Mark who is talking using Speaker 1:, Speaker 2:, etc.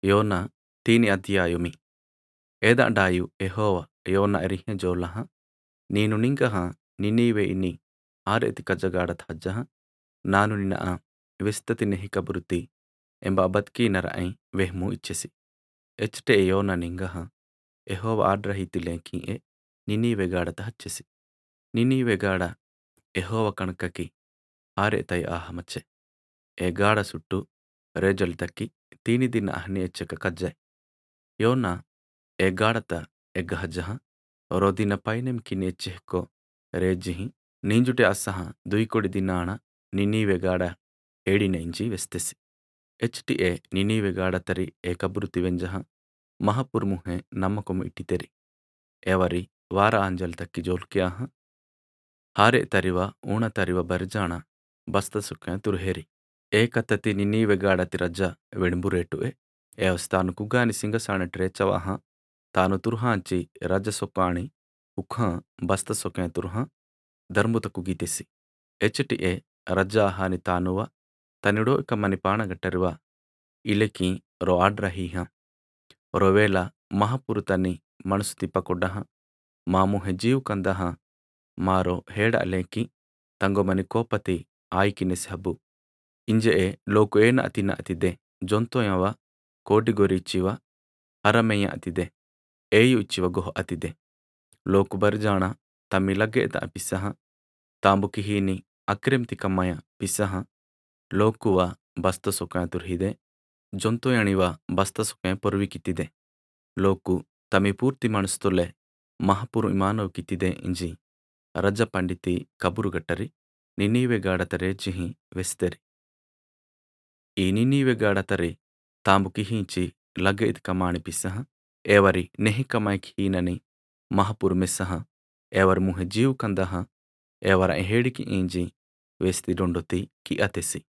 Speaker 1: యోనా తీని అధ్యాయుమి ఏదండాయు యెహోవా యోనా ఎరిహ్య జోలహ ನೀನು ನಿಂಗಹ ನಿನೀವೆ ಇನಿ ಆರೆತಿ ಕಜಗಾಡತ ಹಜ್ಜಹ ನಾನು ನಿನ್ನ ವಿಸ್ತತಿ ನೆಹಿಕ ಬುರುತಿ ಎಂಬ ಬದ್ಕೀನರ ಐ ವೆಹ್ಮು ಇಚ್ಛೆಸಿ ಎಚ್ಚಟೆ ಯೋನ ನಿಂಗಹ ಯೆಹೋವ ಆಡ್ರಹಿತಿಲೇಕಿ ಎ ನಿನೀವೆಗಾಡತ ಹಚ್ಚೆಸಿ ನಿನೀವೆಗಾಡ ಯೆಹೋವ ಕಣಕಕಿ ಆರೆತೈ ಆಹಮಚ್ಚೆ ಎ ಗಾಡ ಸುಟ್ಟು ರೇಜಲ್ ತಕ್ಕಿ ತೀನಿ ದಿನ ಅಹ್ನಿ ಎಚ್ಚಕ ಕಜ್ಜಾಯ್ ಯೋನ ಎ ಗಾಡತ ಎಗ್ಗ ಹಜ್ಜಹ ರೋದಿನ ಪೈನೆಮ್ ಕಿನಿ ಎಚ್ಚೆಹ್ಕೊ ರೇಜ್ಜಿಹಿ ನೀಂಜುಟೆ ಅಸ್ಸಹ ದುಯ್ಕೊಡಿ ದಿನಾಣ ನಿನೀವೆಗಾಡ ಏಡಿನ ಇಂಜಿ ವೆಸ್ತೆಸಿ ಎಚ್ಟಿ ಎ ನಿನೀವೆಗಾಡ ತರಿ ಎ ಕಬುರುತಿ ವೆಂಜಹ ಮಹಪುರ್ ಮುಹೆ ನಮ್ಮಕೊಮ ಇಟ್ಟಿತೆರಿ ಎವರಿ ವಾರ ಆಂಜಲ್ ತಕ್ಕಿ ಜೋಲ್ಕ್ಯಾಹ ಹಾರೆ ತರಿವ ಊಣ ತರಿವ ಬರ್ಜಾಣ ಬಸ್ತ ಸುಕ್ಕ ತುರುಹೇರಿ ಏಕತತಿ ನಿನೀವೆಗಾಡತಿ ರಜ್ಜ ವೆಣ್ಬುರೇಟು ಏವಸ್ ತಾನು ಕುಗ್ಗಾನಿ ಸಿಂಗಸಾಣಟ್ರೆ ಚವಾಹ ತಾನು ತುರ್ಹಾಂಚಿ ರಜ್ಜ ಸೊಕ್ಕಾಣಿ ಉಖಾಂ ಬಸ್ತ ಸೊಕ್ಕ ತುರ್ಹಾಂ ಧರ್ಮುತ ಕುಗೀತೆಸಿ ಎಚ್ಚಟಿ ಎ ರಜ್ಜಾ ಹಾನಿ ತಾನುವ ತನಿಡೋ ಇಕ ಮನಿ ಪಾಣಗಟ್ಟರಿವ ಇಲೆಕಿ ರೋ ಆಡ್ರಹೀಹ ರೋವೇಲ ಮಹಪುರು ತನಿ ಮಣಸು ತಿಪ್ಪಕೊಡ್ಡಹ ಮಾಮುಹೆ ಜೀವ್ ಕಂದಹ ಮಾರೋ ಹೇಡ ಅಲೇಕಿ ತಂಗೊಮನಿ ಕೋಪತಿ ಆಯ್ಕಿನೆಸಿ ಹಬ್ಬು ಇಂಜೆ ಎ ಲೋಕು ಏನ ಅತಿನ ಅತಿದೆ ಜೊಂತೋಯವ ಕೋಟಿಗೊರಿ ಇಚ್ಚಿವ ಹರಮೆಯ ಅತಿದೆ ಏಯು ಇಚ್ಚಿವ ಗೊಹ ಅತಿದೆ ಲೋಕು ಬರ್ಜಾಣ ತಮ್ಮಿ ಲಗ್ಗೆತ ಪಿಸ್ಸಹ ತಾಂಬು ಕಿಹೀನಿ ಅಕ್ರೆಮ್ತಿ ಕಮ್ಮಯ ಪಿಸ್ಸಹ ಲೋಕುವ ಬಸ್ತ ಸೊಕ ತುರ್ಹಿದೆ ಜೊಂತೋಯಣಿವ ಬಸ್ತ ಸೊಕ ಪೊರ್ವಿ ಕಿತ್ತಿದೆ ಲೋಕು ತಮಿ ಪೂರ್ತಿ ಮಣಸ್ತೊಲೆ ಮಹಪುರು ಇಮಾನವು ಕಿತ್ತಿದೆ ಇಂಜಿ ರಜ್ಜ ಪಂಡಿತಿ ಕಬುರುಗಟ್ಟರಿ ನಿನೀವೆಗಾಡತರೆ ಜಿಹಿ ವೆಸ್ತರಿ ಈ ನಿನೀವೆಗಾಡತರೆ ತಾಂಬು ಕಿಹೀಂಚಿ ಲಗ್ಗ ಇದ್ ಕಮಾಣಿ ಪಿಸ್ಸಹ ಏವರಿ ನೆಹಿ ಕಮಾಯ್ಕ್ ಹೀನನಿ ಮಹಪುರು ಮೆಸ್ಸಹ ಏವರ ಮುಹೆ ಜೀವ್ ಕಂದಹ ಏವರ ಹೇಡಿಕಿ ಇಂಜಿ ವೆಸ್ತಿ ಡೊಂಡೊತಿ ಕಿ ಅತೆಸಿ